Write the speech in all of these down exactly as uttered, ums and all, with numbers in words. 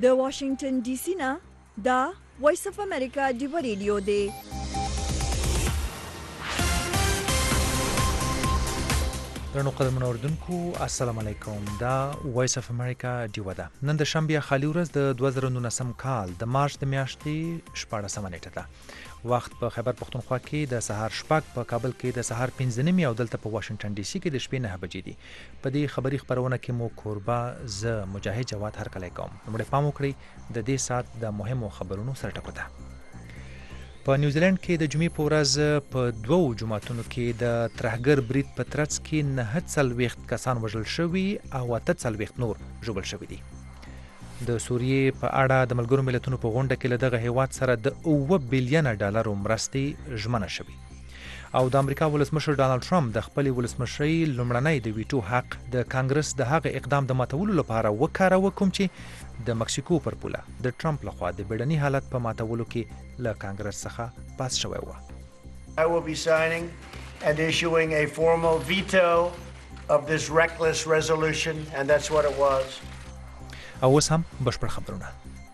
د واشنگټن ډي سي نه دا وایس اف امریکا ډیو ریډیو دی. درنو قدرمنو اوردونکو السلام علیکم. دا وایس اف امریکا ډیو ده. نن د شنبه خالي ورځ د دوه زره نولسم کال د مارچ د میاشتې شپاړسمه نیټه ده. وخت په خیبر پختونخوا کې د سهار شپږ، په کابل کې د سهار پنځه نیمې او دلته په واشنگټن ډي سي کې د شپې نه بجې دي. په دې خبري خبرونه کې مو کوربه ز مجاهد جواد هرکلی کوم. نومړی پام وکړئ د دې سات د مهمو خبرونو سرټکو ته. په نیوزیلند کې د جمعې په ورځ په دوو جماعتونو کې د ترهګر برید په ترڅ کې نهه څلوېښت کسان وژل شوي او اته څلوېښت نور ژوبل شوي دي. د سوریې په اړه د ملګرو ملتونو په غونډه کې له دغه هیواد سره د اوه بیلیونه ډالرو مرستې ژمنه شوې. او د امریکا ولسمشر ډانلډ ټرمپ د خپلې ولسمشرۍ لومړنی د ویټو حق د کانګرس د هغه اقدام د ماتولو لپاره وکاروه کوم چې د مکسیکو پر پوله د ټرمپ لخوا د بیړني حالت په ماتولو کې له کانګرس څخه پاس شوی و. I will be signing and issuing a formal veto of this reckless resolution, and that's what it was. او اوس هم بشپړ خبرونه.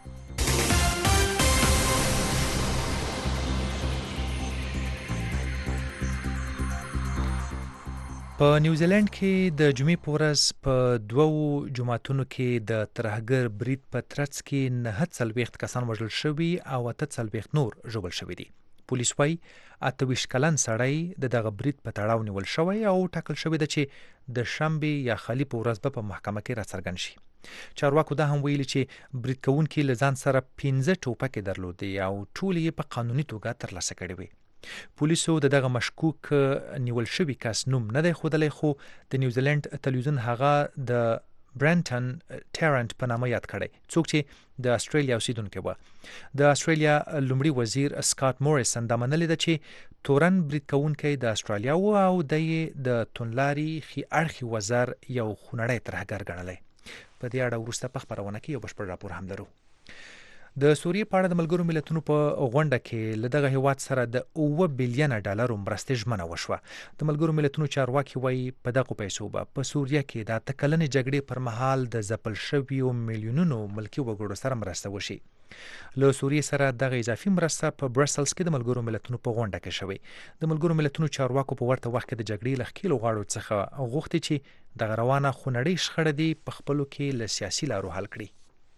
په نیوزیلند کې د جمعې په ورځ په دوو جماعتونو کې د ترهګر برید په ترڅ کې نهه څلوېښت کسان وژل شوي او اته څلوېښت نور ژوبل شوي دي. پولیس وايي اته ویشت کلن سړی د دغه برید په تړاو نیول شوی او ټاکل شوی ده چې د شنبې یا خالي په ورځ به په محکمه کې راڅرګند شي. چارواکو دا هم ویلي چې برید کوونکي له ځان سره پنځه ټوپکې درلودې او ټول یې په قانوني توګه ترلاسه کړې وې. پولیسو د دغه مشکوک نیول شوي کس نوم نه دی ښودلی، خو د نیوزیلند تلویزیون هغه د برنټن ټیرنټ په نامه یاد کړی، څوک چې د استرالیا اوسیدونکی و. د استرالیا لومړي وزیر سکاټ موریسن دا منلې ده چې تورن برید کوونکی د استرالیا و او د یې د توندلاري ښي اړخي وزر یو خونړی ترهګر ګڼلی. په دې اړه وروسته په خبرونه کې یو بشپړ راپور هم لرو. د سوریې په اړه د ملګرو ملتونو په غونډه کې له دغه هیواد سره د اوه بیلیونه ډالرو مرستې ژمنه وشوه. د ملګرو ملتونو چارواکي وایي په دغو پیسو به په سوریه کې د اته کلنې جګړې پر مهال د ځپل شویو میلیونونو ملکي وګړو سره مرسته وشي. له سوریې سره دغه اضافي مرسته په برسلز کې د ملګرو ملتونو په غونډه کې شوې. د ملګرو ملتونو چارواکو په ورته وخت کې د جګړې له ښکېلو غاړو څخه غوښتي چې دغه روانه خونړۍ شخړه دې په خپلو کې له سیاسي لارو حل کړي.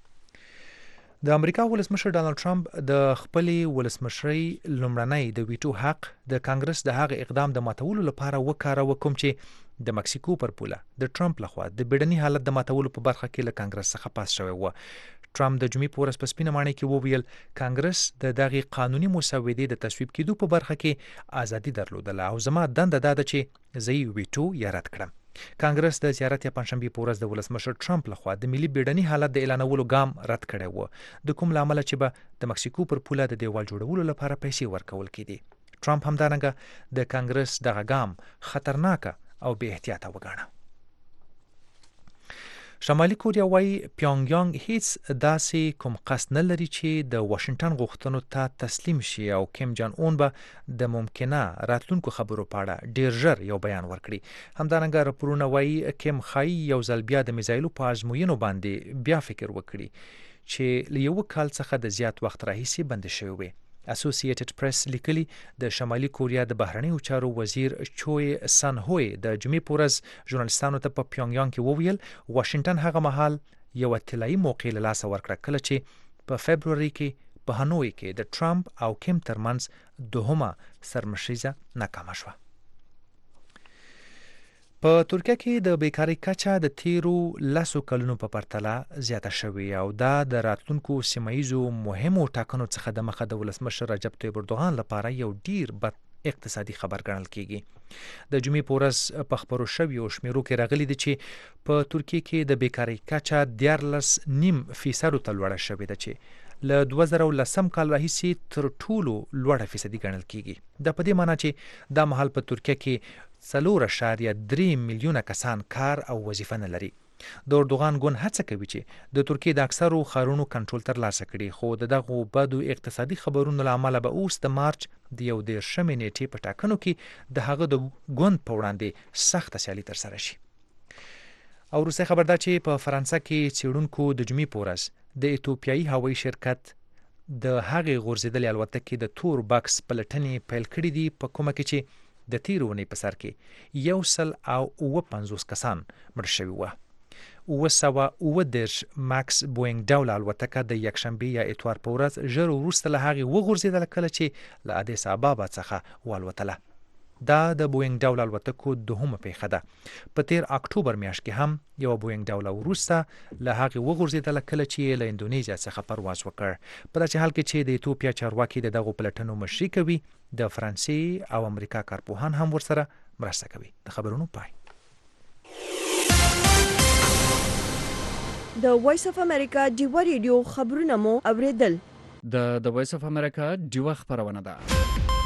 د امریکا ولسمشر ډانلډ ټرمپ د خپلې ولسمشرۍ لومړنی د ویټو حق د کانګرس د هغه اقدام د ماتولو لپاره وکاروه کوم چې د مکسیکو پر پوله د ټرمپ لخوا د بیړني حالت د ماتولو په برخه کې له کانګرس څخه پاس شوی و. ټرمپ د جمعې په ورځ په سپینه ماڼۍ کې وویل کانګرس د دغې قانوني مسودې د تصویب کېدو په برخه کې ازادي درلودله او زما دنده دا ده چې زه یې ویټو یا رد کړم. کانګرس د زیارت یا پنځشنبې په ورځ د ولسمشر ټرمپ لخوا د ملي بیړني حالت د اعلانولو ګام رد کړی و، د کوم له امله چې به د مکسیکو پر پوله د دیوال جوړولو لپاره پیسې ورکول کېدې. ټرمپ همدارنګه د کانګرس دغه ګام خطرناکه او بې احتیاطه وګاڼه. شمالي کوریا وايي پیونګیانګ هیڅ داسې کوم قصد نه لري چې د واشنگټن غوښتنو ته تسلیم شي او کیم جان اون به د ممکنه راتلونکو خبرو په اړه ډیر ژر یو بیان ورکړي. همدارنګه راپورونه وايي کیم ښایي یو ځل بیا د میزایلو په ازموینو باندې بیا فکر وکړي چې له یو کال څخه د زیات وخت راهیسې بندې شوی وي. اسوسییټډ پریس لیکلي د شمالي کوریا د بهرنیو چارو وزیر چوی سان هوی د جمعې په ورځ ژورنالستانو ته په پیونګیانګ کې وویل واشنگټن هغه مهال یوه طلایي موقع له لاسه ورکړه کله چې په فبروري کې په هانوی کې د ټرمپ او کیم ترمنځ دوهمه سرمشریزه ناکامه شوه. په ترکیه کې د بیکاری کچه د تیرو لسو کلونو په پرتله زیاته شوې او دا د راتلونکو سیمه‌ییزو مهمو ټاکنو څخه د مخه د ولسمشر رجب طیب اردوغان لپاره یو ډیر بد اقتصادي خبر ګڼل کیږي. د جمعې په ورځ په خبرو شویو شمیرو کې راغلي دي چې په ترکیه کې د بیکاری کچه دیارلس نیم فیصدو ته لوړه شوې ده چې له دوه زره لسم کال راهیسې تر ټولو لوړه فیصدي ګڼل کیږي. دا په دې معنی چې دا مهال په ترکیه کې څلور اعشاریه درې میلیونه کسان کار او وظیفه نه لري. د اردوغان ګوند هڅه کوي چې د ترکیې د اکثرو ښارونو کنټرول ترلاسه کړي، خو د دغو بدو اقتصادي خبرونو له امله به اوس د مارچ د یو دېرشمې نیټې په ټاکنو کې د هغه د ګوند په وړاندې سخته سیالي ترسره شي. او روسي خبر دا چې په فرانسه کې څېړونکو د جمعې په ورځ د ایتوپیایي هوایي شرکت د هغې غورځېدلې الوتکې د تور بکس پلټنې پیل کړي دي په کومه کې چې د تېرې اونۍ په سر کې یو سل او اووه پنځوس کسان مړه شوي وه. اووه سوه اووه دېرش ماکس بوینګ ډوله الوتکه د یکشنبې یا اتوار په ورځ ژر وروسته له هغې وغورځېدله کله چې له ادیس ابابا څخه والوتله. دا د بوینګ ډوله الوتکو دوهمه پیښه ده. په تیر اکتوبر میاشت کې هم یو بوینګ ډوله وروسته له هغې وغورځېدله کله چې له اندونیزیا څخه پرواز وکړ. په داسې حال کې چې د ایتوپیا چارواکي د دغو پلټنو مشري کوي، د فرانسې او امریکا کارپوهان هم ورسره مرسته کوي. د خبرونو پای. د وایس اف امریکا ډیوا ریډیو خبرونه مو اوریدل. د د وایس اف امریکا ډیوا خبرونه ده.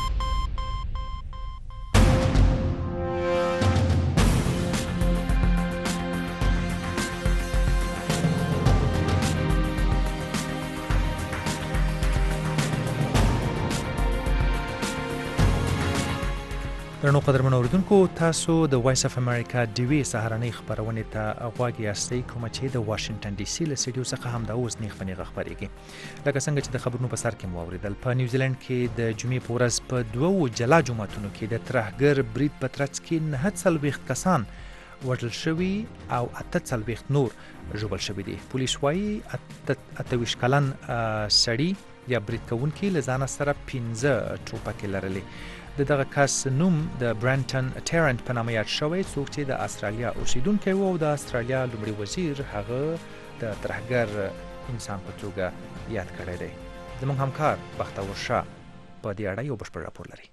درنو قدرمنو اوریدونکو، تاسو د وایس اف امریکا ډیوی سهارنۍ خبرونې ته غوږ یاستئ، کومه چې د واشنگټن ډي سي له سټډیو څخه هم د اوس نیغ په نیغه خپرېږي. لکه څنګه چې د خبرونو په سر کې مو اوریدل، په نیوزیلند کې د جمعې په ورځ په دوو جلا جوماتونو کې د ترهګر برید په ترڅ کې نهه څلوېښت کسان وژل شوي او اته څلوېښت نور ژوبل شوي دي. پولیس وایي اته ویشت کلن سړي یا برید کوونکي له ځانه سره پنځه ټوپکې لرلې. د دغه کس نوم د برانټن ټیرنټ په نامه یاد شوی، څوک چې د استرالیا اوسیدونکی و او د استرالیا لومړي وزیر هغه د ترهګر انسان په توګه یاد کړی دی. زموږ همکار بختور شاه په دې اړه یو بشپړ راپور لري.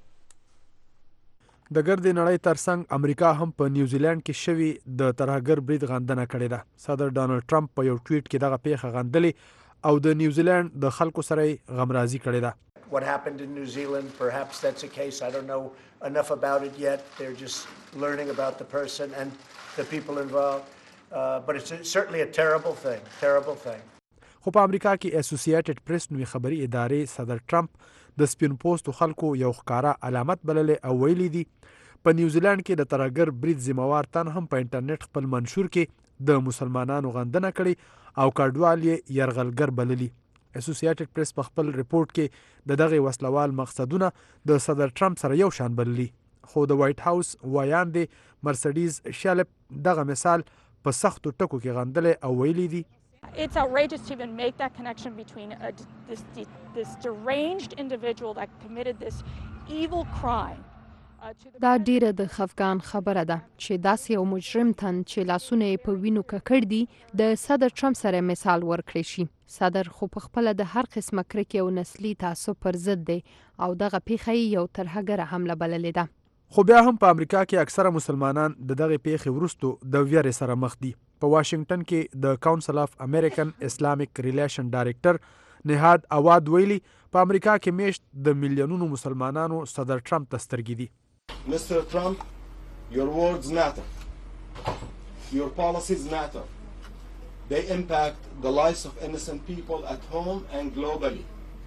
د ګردې نړۍ ترڅنګ امریکا هم په نیوزیلند کې شوي د ترهګر برید غندنه کړې ده. صدر ډانلډ ټرمپ په یو ټویټ کې دغه پیښه غندلې او د نیوزیلند د خلکو سره غمرازي کړې ده. What happened in New Zealand, perhaps that's a case. I don't know enough about it yet. They're just learning about the person and the people involved. Uh, but it's a, certainly a terrible thing, terrible thing. خو په امریکا کې اسوسییټډ پریس نوې خبري ادارې صدر ټرمپ د سپین پوستو خلکو یو ښکارا علامت بللې او ویلي دي په نیوزیلند کې د ترهګر برید ذمہوار تن هم په انټرنیټ خپل منشور کې د مسلمانانو غندنه کړي او کډوال یې یرغلګر بللي. اسوسییټډ پریس په خپل رپورټ کې د دغه وسلوال مقصدونه د صدر ټرمپ سره یو شان بللي. خو د وایټ هاوس وایاندې مرسډیز شالپ دغه مثال په سختو ټکو کې غندلې او ویلي دي It's outrageous to even make that connection between a, this, this deranged individual that committed this evil crime. دا ډیره د خفګان خبره ده چې داسې یو مجرم تن چې لاسونه یې په وینو ککړ دي د صدر ټرمپ سره مثال ورکړی شي. صدر خو په خپله د هر قسمه کرکې او نسلي تعصب پر ضد دی او دغه پیښه یو ترهګره حمله بللې ده. خو بیا هم په امریکا کې اکثره مسلمانان د دغه پیښې وروسته د ویرې سره مخ دي. په واشنگټن کې د کاونسل اف امریکن اسلامیک ریلیشن ډایرکټر نهاد اواد ویلي په امریکا کې میشت د میلیونونو مسلمانانو صدر ټرمپ ته سترګې دي. Mister Trump, your words matter. Your policies matter. They impact the lives of innocent people at home and globally.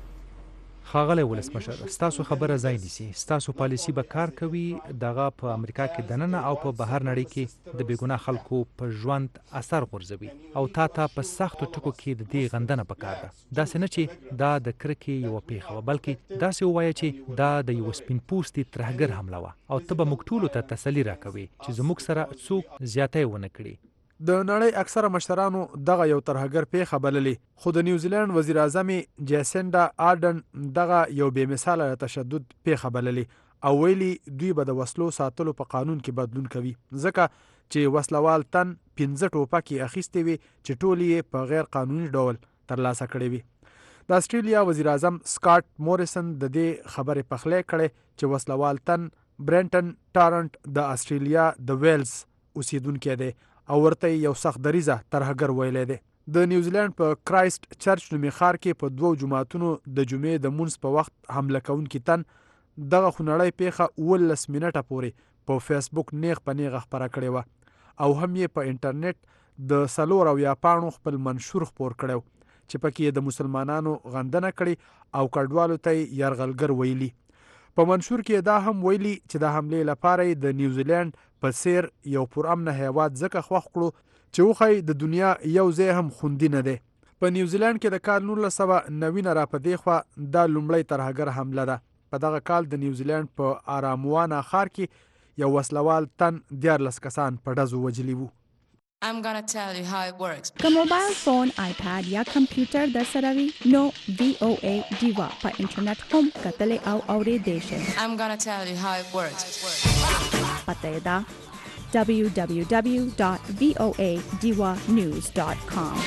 ښاغلی ولسمشر، ستاسو خبره ځای نیسي. ستاسو پالیسي به کار کوي. دغه په امریکا کې دننه او په بهر نړۍ کې د بېګناه خلکو په ژوند اثر غورځوي او تا ته په سختو ټکو کې د دې غندنه پکار ده. داسې نه چې دا د کرکې یوه پیښه وه، بلکې داسې ووایه چې دا د یوه سپین پوستي ترهګر حمله وه او ته به موږ ټولو ته تسلي راکوي چې زموږ سره څوک زیاتی ونه کړي. د نړۍ اکثره مشرانو دغه یو ترهګر پیښه بللې، خو د نیوزیلند وزیر اعظم جیسنډا آرډن دغه یو بې مثاله تشدد پیښه بللې او ویلي دوی به د وسلو ساتلو په قانون کې بدلون کوي ځکه چې وسلوال تن پنځه ټوپکې اخیستې وي چې ټول یې په غیر قانوني ډول ترلاسه کړې وي. د استرالیا وزیر اعظم سکاټ موریسن د دې خبرې پخلی کړی چې وسلوال تن برانټن ټارنټ د استرالیا د ویلز اوسیدونکی دی او ورته یو سخت دریزه ترهګر ویلی دی. د نیوزیلند په کرایسټ چرچ نومي ښار کې په دوو جوماتونو د جمعې د مونځ په وخت حمله کوونکي تن دغه خونړۍ پیښه اوولس منټه پورې په فیسبوک نیغ په نیغه خپره کړې وه او هم یې په انټرنیټ د څلور اویا پاڼو خپل منشور خپور کړی چې پکې د مسلمانانو غندنه کړې او کډوالو ته یې یرغلګر ویلي. په منشور کې دا هم ویلي چې د حملې لپاره د نیوزیلند په څیر یو پرامنه هیواد ځکه خوښ کړو چې وخی د دنیا یو ځای هم خوندي نه دی. په نیوزیلند کې د کال نولس سوه نوي نه را په دې خوا دا لومړی ترهګر حمله ده. په دغه کال د نیوزیلند په آراموانا ښار کې یو وسلوال تن دیارلس کسان په ډزو وجلي وو. I'm gonna tell you how it works. که موبایل فون، آیپاد یا کمپیوټر در سره وي نو وی او ای ډیوا په انټرنیټ هم کتلی او اوریدلی شئ. I'm gonna tell you how it works. پته یې ده دبلیو دبلیو دبلیو دات وی او ای ډیوا نیوز دات کام.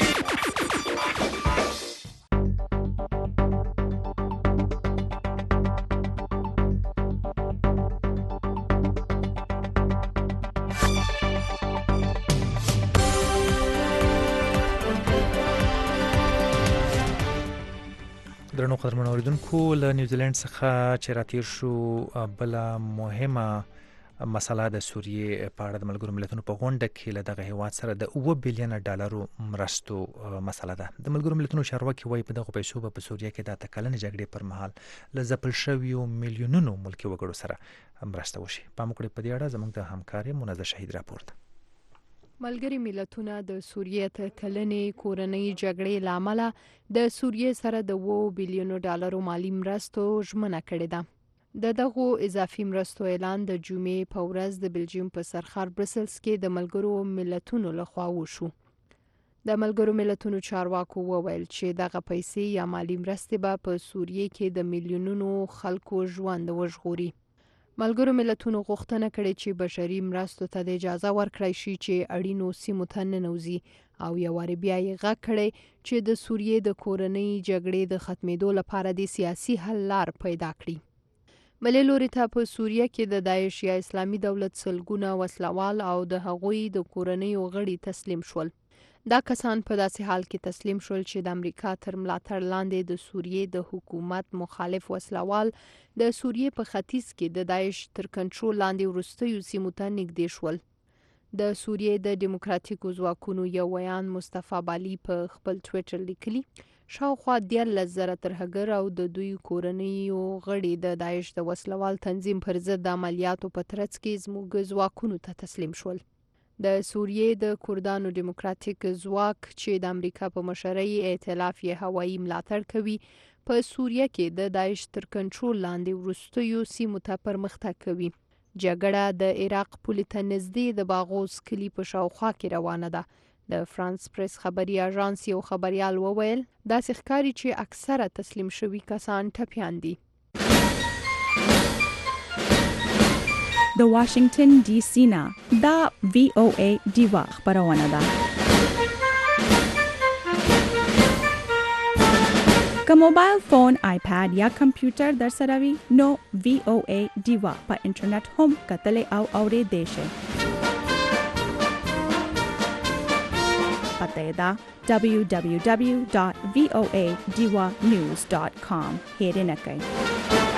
درنو قدرمنو اوریدونکو، له نیوزیلند څخه چې راتیر شو بله مهمه مسله د سوریې په اړه د ملګرو ملتونو په غونډه کې له دغه هیواد سره د اوه بیلیونه ډالرو مرستو مسله ده. د ملګرو ملتونو چارواکي وایي په دغو پیسو به په سوریه کې د اته کلنې جګړې پر مهال له ځپل شویو میلیونونو ملکي وګړو سره مرسته وشي. پام وکړئ په دې اړه زموږ د همکارې منزه شهید راپور ده. ملګري ملتونه د سوریې ته کلنې کورنۍ جګړې له امله د سوریې سره د اوه بیلیونو ډالرو مالی مرستو ژمنه کړې ده. د دغو اضافي مرستو اعلان د جمعې په ورځ د بلجیم په سرخار برسلز کې د ملګرو ملتونو لخوا وشو. د ملګرو ملتونو چارواکو وویل چې دغه پیسې یا مالی مرستې به په سوریې کې د میلیونونو خلکو ژوند وژغوري. ملګرو ملتونو غوښتنه کړې چې بشري مرستو ته د اجازه ورکړی شي چې اړینو سیمو ته ننوځي او یو وارې بیا یې غږ کړی چې د سوریې د کورنۍ جګړې د ختمېدو لپاره د سیاسي حل لار پیدا کړي. بلې لوري ته په سوریه کې د داعش یا اسلامي دولت سلګونه وسلوال او د هغوی د کورنیو غړي تسلیم شول. دا کسان په داسې حال کې تسلیم شول چې د امریکا تر ملاتړ لاندې د سوریې د حکومت مخالف وسلوال د سوریې په ختیځ کې د داعش تر کنټرول لاندې وروستیو سیمو ته نږدې شول. د سوریې د دیموکراتیکو ځواکونو یو ویان مصطفی بالي په خپل ټویټر لیکلي شاوخوا دیارلس زره ترهګر او د دوی کورنیو غړي د داعش د وسلوال تنظیم پر ضد د عملیاتو په ترڅ کې زموږ ځواکونو ته تسلیم شول. د سوریې د کردانو دیموکراتیک ځواک چې د امریکا په مشرۍ ائتلاف یې هوایي ملاتړ کوي په سوریه کې د داعش تر کنټرول لاندې وروستیو سیمو ته پرمختګ کوي. جګړه د عراق پولې ته نږدې د باغوز کلي په شاوخوا کې روانه ده. د فرانس پریس خبري اژانس یو خبريال وویل داسې ښکاري چې اکثره تسلیم شوي کسان ټپیان دي. د واشنگټن ډي سي نه دا وی او ای ډیوا خبرونه ده. که موبایل فون، آیپاد یا کمپیوټر در سره وي نو وی او ای ډیوا په انټرنیټ هم کتلی او اوریدلی شئ. پته یې ده دبلیو دبلیو دبلیو دات وی او ای ډیوا نیوز دات کام. هیرینه کوئ.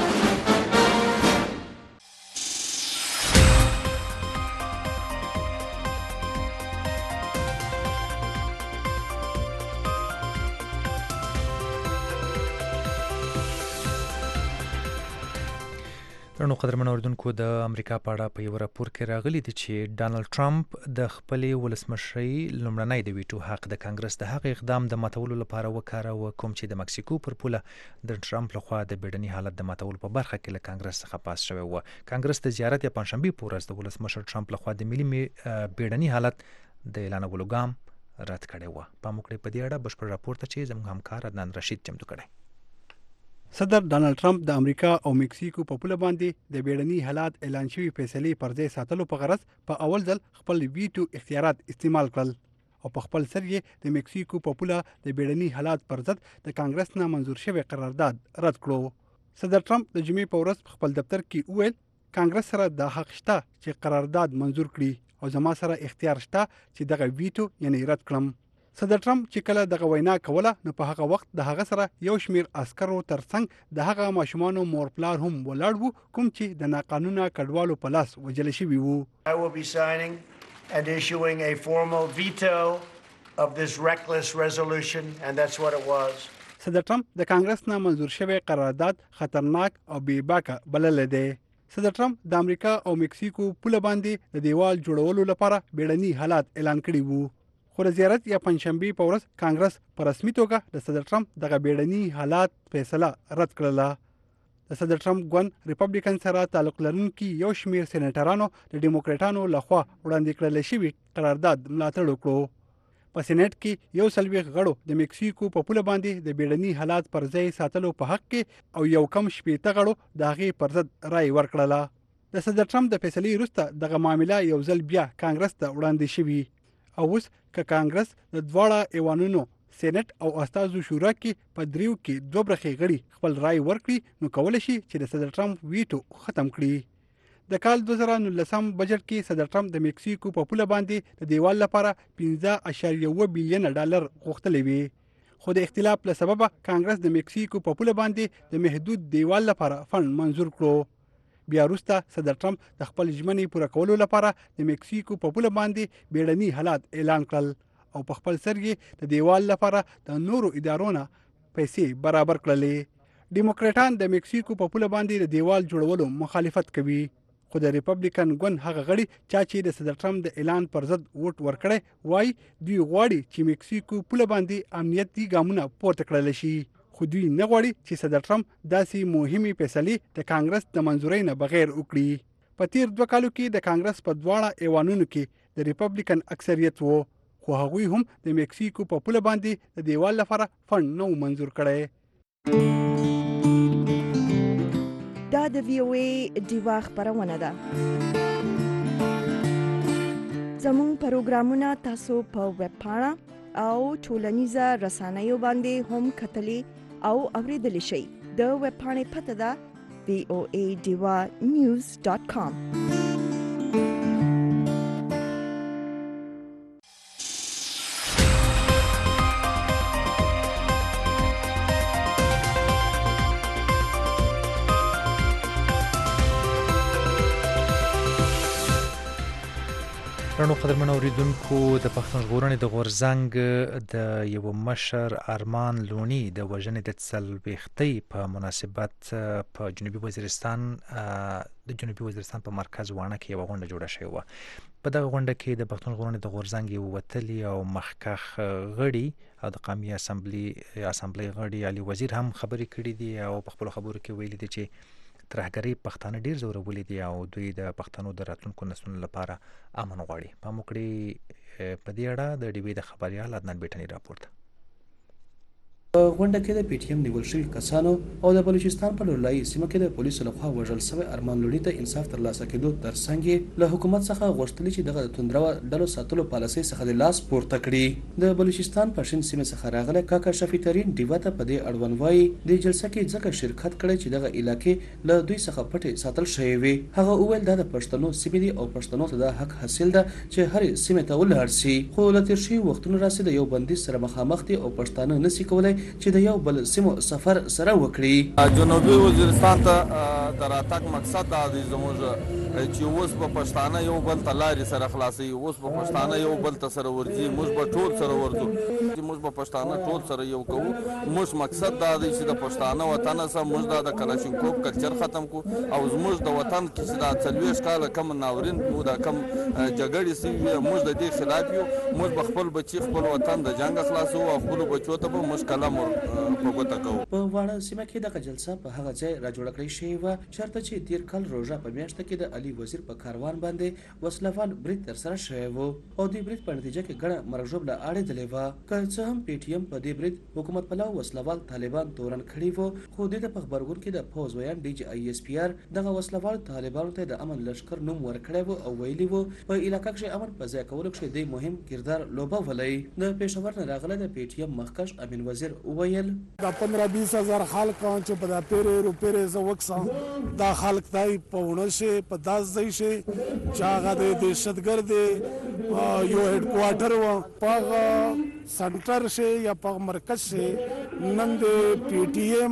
نو قدرمن اوریدونکو، د امریکا په اړه په یو راپور کې راغلی دی چې ډانلډ ټرمپ د خپلې ولسمشرۍ لومړنی د ویټو حق د کانګرس د هغه اقدام د ماتولو لپاره وکاروه کوم چې د مکسیکو پر پوله د ټرمپ لخوا د بیړني حالت د ماتولو په برخه کې له کانګرس څخه پاس شوی و. کانګرس د زیارت یا پنځشنبه په ورځ د ولسمشر ټرمپ لخوا د ملي بیړني حالت د اعلانولو ګام رد کړی و. په موږ په دې اړه بشپړ راپور ته چې زموږ همکار عدنان رشید چمتو کړی. صدر ډانلډ ټرمپ د امریکا او مکسیکو په پوله باندې د بیړني حالات اعلان شوی فیصلې پر ځای ساتلو په غرض په اول ځل خپل ویټو اختیارات استعمال کړل او په خپل سر یې د مکسیکو په پوله د بیړني حالات پر ضد د کانګرس نه منزور شوی قرارداد رد کړو. صدر ټرمپ د جمعې په ورځ په خپل دفتر کې وویل کانګرس سره د حق شته چې قرارداد منزور کړي او زما سره اختیار شته چې دغه ویټو یعنی رد کړم. صدر ټرمپ چې کله دغه وینا کوله نو په هغه وخت د هغه سره یو شمیر عسکرو ترڅنګ د هغه ماشومانو مور پلار هم ولاړ وو کوم چې د ناقانونه کډوالو په لاس وجل شوي وو. I will be signing and issuing a formal veto of this reckless resolution and that's what it was. صدر ټرمپ د کانګرس نه منزور شوی قرارداد خطرناک او بې باکه بلل دی. صدر ټرمپ د امریکا او مکسیکو پوله باندې د دیوال جوړولو لپاره بیړني حالات اعلان کړي وو. خو د زیارت یا پنځشنبې په ورځ کانګرس په رسمي توګه د صدر ټرمپ دغه بیړني حالات فیصله رد کړله. د صدر ټرمپ ګوند ریپبلیکن سره تعلق لرونکي یو شمېر سینیټرانو د ډیموکریټانو لخوا وړاندې کړل شوي قرارداد ملاتړ وکړو. په سېنات کې یو څلوېښت غړو د مکسیکو په پوله باندې د بیړني حالات پر ځای ساتلو په حق کې او یو کم شپېته غړو د هغې پر ضد رایې ورکړله. د صدر ټرمپ د فیصلې وروسته دغه معامله یو ځل بیا کانګرس ته وړاندې شوي او اوس که کانګرس د دواړه ایوانونو سېنات او استازو شورا کې په دریو کې دوه برخې غړي خپل رای ورکړي نو کولی شي چې د صدر ټرمپ ویټو ختم کړي. د کال دوه زره نولسم بجټ کې صدر ټرمپ د مکسیکو په پوله باندې د دیوال لپاره پنځه اعشاریه اووه بیلیونه ډالر غوښتلی وي، خو د اختلاف له سببه کانګرس د مکسیکو په پوله باندې د محدود دیوال لپاره فند منظور کړو. بیا وروسته صدر ټرمپ د خپل ژمنې پوره کولو لپاره د مکسیکو په پوله باندې بیړني حالات اعلان کړل او په خپل سر یې د دیوال لپاره د نورو ادارو نه پیسې برابر کړلې. ډیموکریټان د مکسیکو په پوله باندې د دیوال جوړولو مخالفت کوي، خو د ریپبلیکن ګوند هغه غړي چا چې د صدر ټرمپ د اعلان پر ضد ووټ ورکړی وایي دوی غواړي چې مکسیکو پوله باندې امنیتي ګامونه پورته کړلی شي، خو دوی نه غواړي چې صدر ټرمپ داسې مهمې فیصلې د کانګرس د منظورۍ نه بغیر وکړي. په تیر دوه کالو کې د کانګرس په دواړه ایوانونو کې د ریپبلیکن اکثریت و، خو هغوی هم د مکسیکو په پوله باندې د دیوال لپاره فند نه و منظور کړی. دا د وی او ای ډیوا خبرونه ده. زموږ پروګرامونه تاسو په ویب پاڼه او ټولنیزه رسنیو باندې هم کتلی او اوریدلی شئ. د ویب پاڼې پته ده وی او ای ډیوا نیوز ډاټ کام. رڼو قدرمن اوریدونکو د پښتون ژغورنې د غورځنګ د یو مشر ارمان لوني د وژنې د څلوېښتۍ په مناسبت په جنوبي وزیرستان د جنوبي وزیرستان په مرکز واڼه کې یوه غونډه جوړه شوې وه. په دغه غونډه کې د پښتون ژغورنې د غورځنګ یو وتلي او مخکښ غړي او د قومي اسامبلي اسامبلۍ غړي علي وزیر هم خبرې کړي دي او په خپلو خبرو کې ویلي دي چې ترهګرۍ پښتانه ډیر ځورولي دي او دوی د پښتنو د راتلونکو نسلونو لپاره امن غواړي. په موکړې په دې اړه د ډیوې د خبريال عدنان بیٹنی راپورته. غونډه کې د پی ټی ایم نیول شوي کسانو او د بلوچستان په لورلایي سیمه کې د پولیسو لخوا وژل شوی ارمان لوني ته انصاف ترلاسه کېدو ترڅنګ یې له حکومت څخه غوښتلي چې دغه د توندروه ډلو ساتلو پالیسۍ څخه د لاس پورته کړي. د بلوچستان پښین سیمې څخه راغلی کاکا شفیع ترین ډیوا ته په دې اړوند وایي د جلسه کې ځکه شرکت کړی چې دغه علاقې له دوی څخه پټې ساتل شوې وي. هغه وویل دا د پښتنو سیمې دي او پښتنو ته دا حق حاصل ده چې هرې سیمې ته ولاړ شي، خو له تېر شوي وختونو راسې د یو بندیز سره مخامخ دي او پښتانه نشي کولی چې د یو بل سیمو سفر سره وکړي. جنوبي وزیرستان ته د راتګ مقصد دا دی زموږ چې اوس په پښتانه یو بل ته لارې سره خلاصوي، اوس په پښتانه یو بل ته سره ورځي، موږ به ټول سره ورځو، موږ په پښتانه ټول سره یو کوو. موږ مقصد دا دی چې د پښتانه وطن سره موږ دا د کلاشینکوف کلچر ختم کو او زموږ د وطن کې چې دا څلوېښت کاله کم ناورین وو دا کم جګړې سوي موږ د دې خلاف یو. موږ به خپل بچي خپل وطن د جنګ خلاصو او خپل بچو ته به موږ قلم په ګوته کوو. په واړه سیمه کې دغه جلسه په هغه ځای را جوړه کړې شوې وه چېرته چې تېر کال روژه په میاشته کې د علي وزیر په کاروان باندې وسلوال برید ترسره شوی و او دې برید په نتیجه کې ګڼه مرګ ژوبله اړېدلې وه. که څه هم پی ټي ایم په دې برید حکومت پلو وسلوال طالبان تورن کړي وو، خو دې ته په غبرګون کې د پوځ ویان ډي جي آی ایس پی آر دغه وسلوال طالبانو ته د امن لښکر نوم ورکړی و او ویلي وو په علاقه کښې امن په ځای کولو کښې دی مهم کردار لوبولی. د پېښور نه راغلی د پی ټي ایم مخکښ امین وزیر وویل دا پندرہ بیس ہزار خلق چې په دا پیرې روپیرې زه وکسم دا خلق دای په ونه شي په داس ځای شي چې هغه د دهشتګرد یو هډ کوارټر و په سنټر شي یا په مرکز شي نن د پی ټي ایم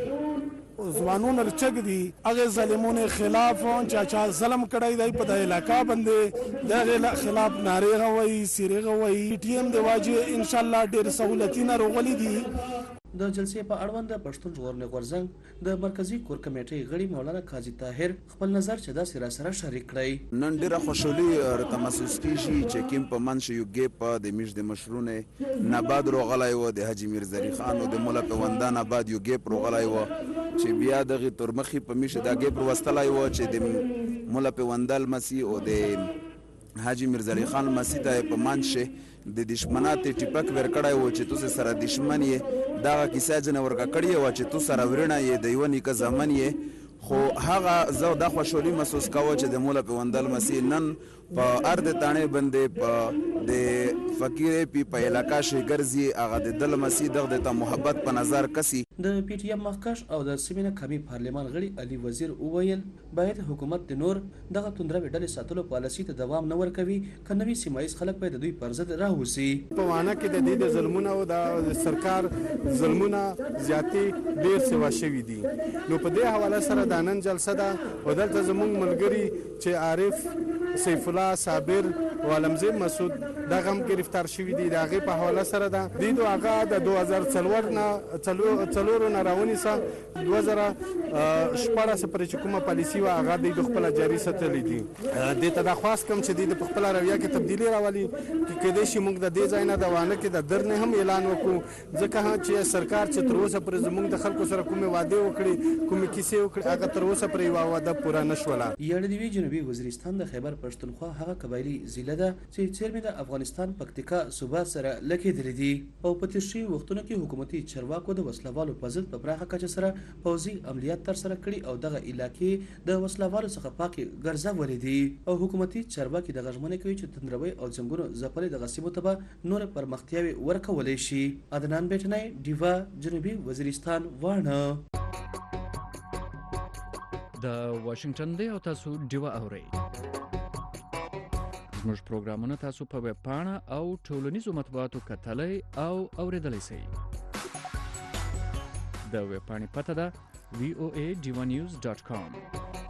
ځوانون رچګ دي هغه ظالمونو خلاف چا چا ظلم کړی دی په د علاقہ باندې دغه خلاف نارې غوي سیرې غوي ټي ایم د واجه ان شاء الله ډېر سہولتونه روغلي دي. د جلسې په اړوند د پښتون ژغورنې غورځنګ د مرکزی کور کمیټې غړي مولانا قاضي طاهر خپل نظر چې دا سره سره شریک کړی. نن ډیره خوشحالي راته محسوس کیږي چې کوم په منځ یو ګیپ د میش د مشرونه نباد روغلای و د حاجی میرزری خان او د مولا پیوندان آباد یو ګیپ روغلای و چې بیا دغه ترمخي په میش دا ګیپ وروستلای و چې د مولا پیوندال مسی او د حاجی میرزری خان مسی ته په منځ شه د دشمنات ټیپک ور کړای و چې تو سره دشمن یې دا کیسه جن ورګه کړی و چې تو سره ورنه یې د یو نیکه زمن یې خو هغه زه دا خوشحالي محسوس کوم چې د مولا پیوندل مسیح نن په ارد تانه باندې په د فقیر پی په علاقہ شي ګرځي هغه د دل مسیح دغه ته محبت په نظر کسي. د پی ټی ایم مخکش او د سیمینه کمی پارلیمان غړي علي وزیر اوویل باید حکومت د نور دغه توندروي ډلې ساتلو پالیسي ته دوام نه ورکوي کنوي سیمایي خلک باید د دوی پر ضد راوسی. په وانه کې د دې د ظلمونو او د سرکار ظلمونه زیاتې ډیر سوا شوي دي. نو په دې حواله سره د نن جلسه ده او دلته زموږ ملګري چې عارف سیف الله صابر او علمزید مسعود دغه هم گرفتار شوي دي. د هغې په حواله سره ده دوی دو هغه د دوه هزار څلور نه څلورو نه راونیسه دوه زره شپاړس پورې چې کومه پالیسي وه هغه دوی د خپله جاري ساتلي دي. دې ته دا خواست کوم چې دوی د په خپله رویه کې تبدیلي راولي چې کیدای شي موږ د دې ځای نه د وانه کې د درنې هم اعلان وکړو ځکه چې سرکار چې تر اوسه پورې زموږ د خلکو سره کومې وعدې وکړي کومې کیسې وکړي هغه تر اوسه پورې یوه وعده پوره نه شوله. یړدوي جنوبي وزیرستان د خیبر پښتونخوا هغه قبایلي ضلع ده چې څیرمې د افغانستان پکتیکا صوبه سره لګېدلې دي او په تېر شوي وختونو کې حکومتي چارواکو د وسلوالو په ضد په پراخه کچه سره پوځي عملیات ترسره کړي او دغه علاقې د وسلوالو څخه پاکې ګرځولې دي او حکومتي چارواکي دغه ژمنه کوي چې تندروي او ځنګونو ځپلې دغه سیمو ته به نور پرمختیاوي ورکولی شي. عدنان بیټنی ډیوا جنوبي وزیرستان وانه. د واشنگټن دی او تاسو ډیوا اورئ. زموږ پروګرامونه تاسو په ویب پاڼه او ټولنیزو مطبوعاتو کتلی او اوریدلی شئ. د ویب پاڼې پته ده وی او ای ډیوا نیوز ډاټ کام.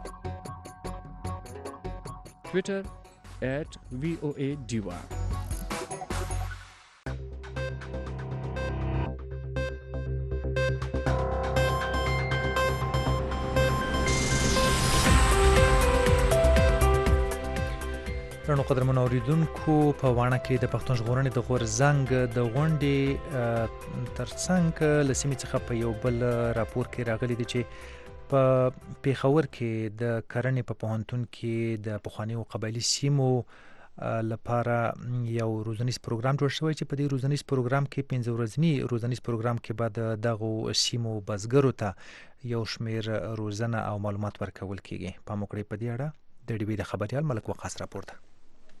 ټویټر ایټ وی او ای ډیوا. رڼو قدرمنو اوریدونکو په وانه کې د پښتون ژغورنې د غورځنګ د غونډې ترڅنګ له سیمې څخه په یو بل راپور کې راغلی دی چې په پیښور کې د کرنې په پوهنتون کې د پخوانیو قبایلي سیمو لپاره یو روزنیز پروګرام جوړ شوی چې په دې روزنیز پروګرام کې پنځه ورځنی روزنیز پروګرام کې بعد دغه سیمو بزګرو ته یو شمیر روزنه او معلومات ورکول کیږي. په موکړې په دې اړه د ډیوی د خبريال ملک وقاص راپور ده.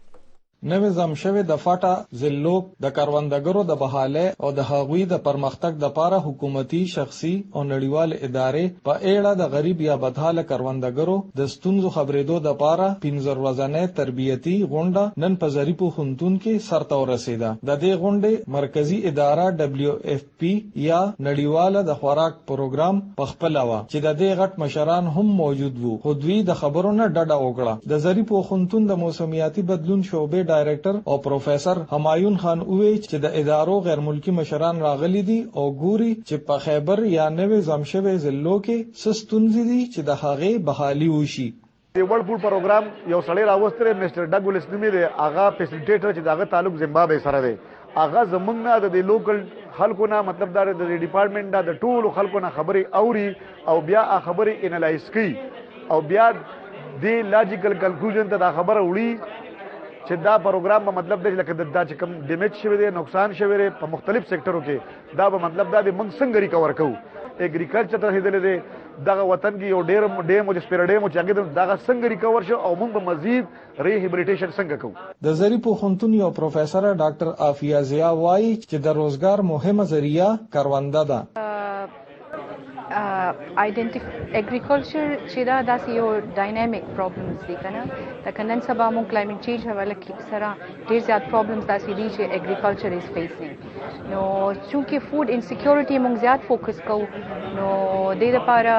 نوې زم شوی د فاټا زلوک د کاروندګرو د بحاله او د هغوی د پرمختګ د لپاره حکومتي شخصي او نړیوال ادارې په اړه د غریب یا بدحاله کاروندګرو د ستونزو خبرېدو د لپاره پنځه ورځې تربیتی غونډه نن په ظریفو خونتون کې سرته ورسېده. د دې غونډې مرکزی اداره دبليو اف پی یا نړیواله د خوراک پروګرام په خپل وا چې د دې غټ مشران هم موجود وو. خو دوی د خبرونو ډډه وکړه. د ظریفو خونتون د موسمیاتي بدلون شعبې ډایریکټر او پروفیسور همایون خان وویل چې د ادارو غیر ملکی مشران راغلي دي او ګوري چې په خیبر یا نوې زمشوي ضلعو کې سستونزي دي چې د هغې بحالي وشي. د ورلد فود پروګرام یو سړی راوستره مستر ډګولس نومي دی هغه فیسیلیټیټر چې دغه تعلق زیمبابوې سره دی. هغه زمونږ نه د لوکل خلکو نه مطلب دا د ډپارټمنټ دا د ټولو خلکو نه خبرې اوري او بیا خبرې انالایز کوي او بیا د لاجیکل کنکلوژن ته دا خبره وړي چې دا پروګرام به مطلب دی لکه دا چې کوم ډیمیج شوی دی نقصان شوی دی په مختلف سیکټرو کې دا به مطلب دا دی موږ څنګه ریکور کوو. اګریکلچر ته رسېدلی دی دغه وطن کې یو ډېر ډیم او چې سپیره ډیم چې هغې دغه څنګه ریکور شو او موږ به مزید ریهیبلیټیشن څنګه کوو. د ظریفو خونتون یو پروفیسر ډاکټر عافیه ضیا وایي چې د روزګار مهمه ذریعه کرونده ده. آیډنټیف اګریکلچر چې دا داسې یو ډاینامیک پرابلمز دي که نه لکه نن سبا مونږ کلایمټ چینج حواله سره ډېر زیات پرابلمز داسې دي چې اګریکلچر از فیسینګ نو چونکې فوډ انسیکیورټي مونږ زیات فوکس کوو نو دې دپاره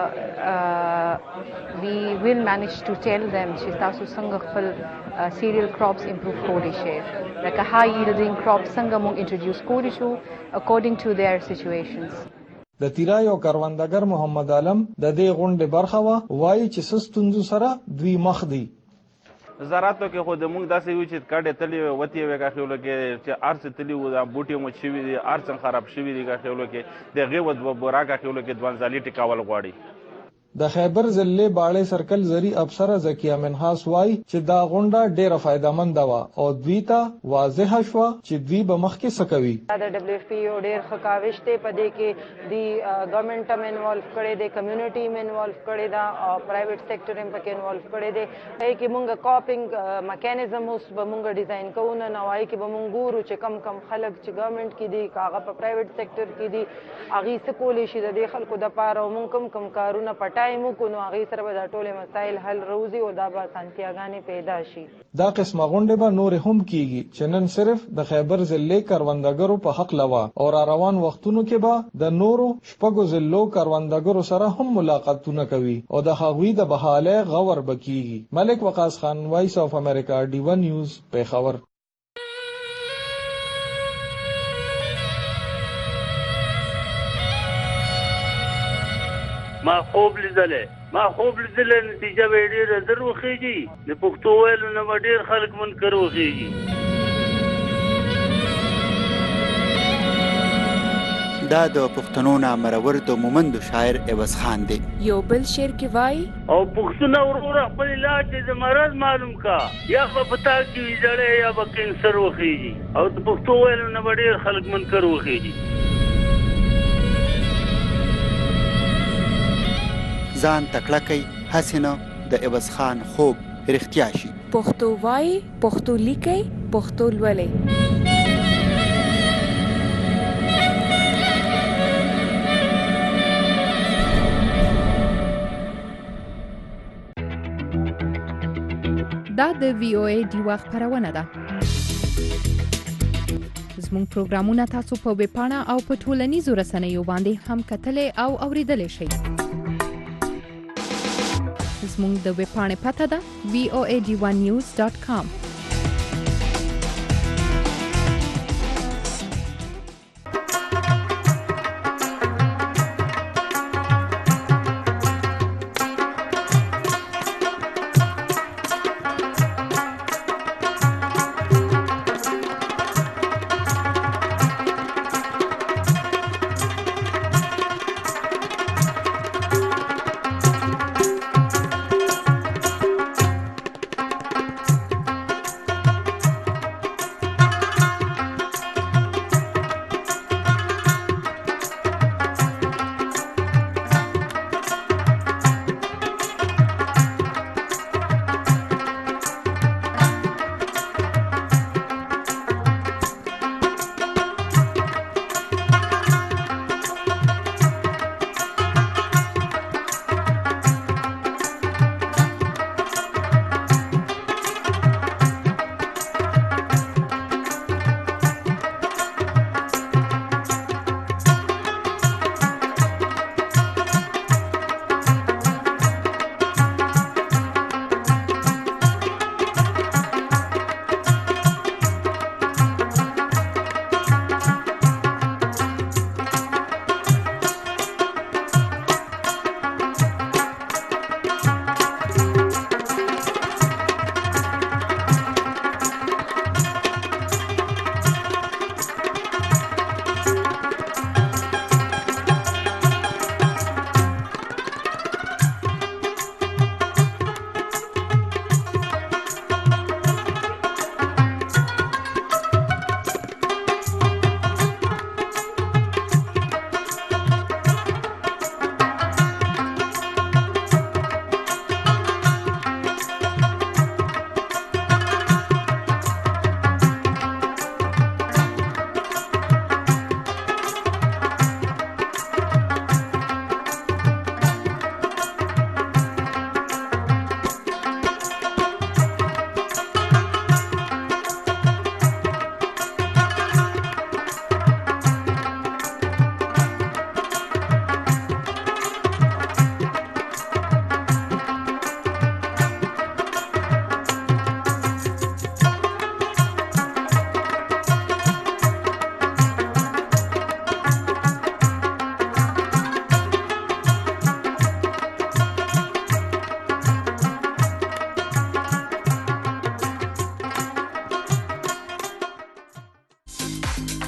وی ویل مینج ټو ټیل دیم چې تاسو څنګه خپل سیریل کراپس امپروف کولی شئ لکه های ییلډینګ کراپس څنګه مونږ انټروډیوس کولی شو اکورډینګ ټو دیئر سچویشنز. د تیرای او کروندګر محمد عالم د دې غونډې برخه وه وایي چې څه ستونزو سره دوی مخ دي. زراعتو کې خو د موږ داسې وي چې کډې تللې وې وتې وې کاخیولو کې چې هر څه تللي وو دا بوټي مو شوي دي هر څه خراب شوي دي کاخیولو کې د هغې و دوه بورا کاخیولو کې دوانځالي ټیکاول غواړي. د خیبر ضلع باړې سرکل زری افسر زکیه منحاس وای چې دا غونډه ډیره فائدمند و او دوی ته واضح شو چې دوی به مخکې سکوي. د دبليو اف پی او ډیر خکاوش ته پدې کې دی ګورنمنت هم انوالو کړي دي کمیونټي هم انوالو کړي دا او پرایویټ سېکټر هم پکې انوالو کړي دي هي کې مونږ کاپینګ میکانیزم اوس به مونږ ډیزاین کوو نه نوای کې به مونږ ګورو چې کم کم خلک چې ګورنمنت کې دي کاغه په پرایویټ سېکټر کې دي اغي سکولې شي د خلکو د پاره مونږ کم کم کارونه پټ ټایمو کو نو هغه سره به دا ټول مسایل حل روزي او دا به سانتیاګانې پیدا شي. دا قسمه غونډه به نور هم کیږي چې نن صرف د خیبر ضلع کروندګرو په حق لوا او را روان وختونو کې به د نورو شپږو ضلعو کروندګرو سره هم ملاقاتونه کوي او د هغوی د بحاله غور بکیږي. ملک وقاص خان وایس اف امریکا ډی ون نیوز پیښور. ما خوب لیدلې ما خوب لیدلې نتیجه به ډېره در وخیږي د پښتو ویلو نه به ډېر خلک منکر وخیږي. دا د پښتنو نامرور د مومند شاعر عوض خان دی. یو بل شعر کې وای او پښتون وروره خپل علاج د مرض معلوم کا یا په پتا کې ویځړې یا به کینسر وخیږي او د پښتو ویلو نه به ډېر خلک منکر وخیږي. ځان تکړه کوي حسینه د عوض خان خوب رښتیا شي. پښتو وای پښتو لیکي پښتو لولي. دا د وی او ای دی وخت خبرونه ده. زموږ پروګرامونه تاسو په ویب پاڼه او په ټولنیزو رسنیو باندې هم کتلې او اوریدلې شئ. زموږ د ویب پاڼې پته ده وی او ای ډي ون نیوز ډاټ کام.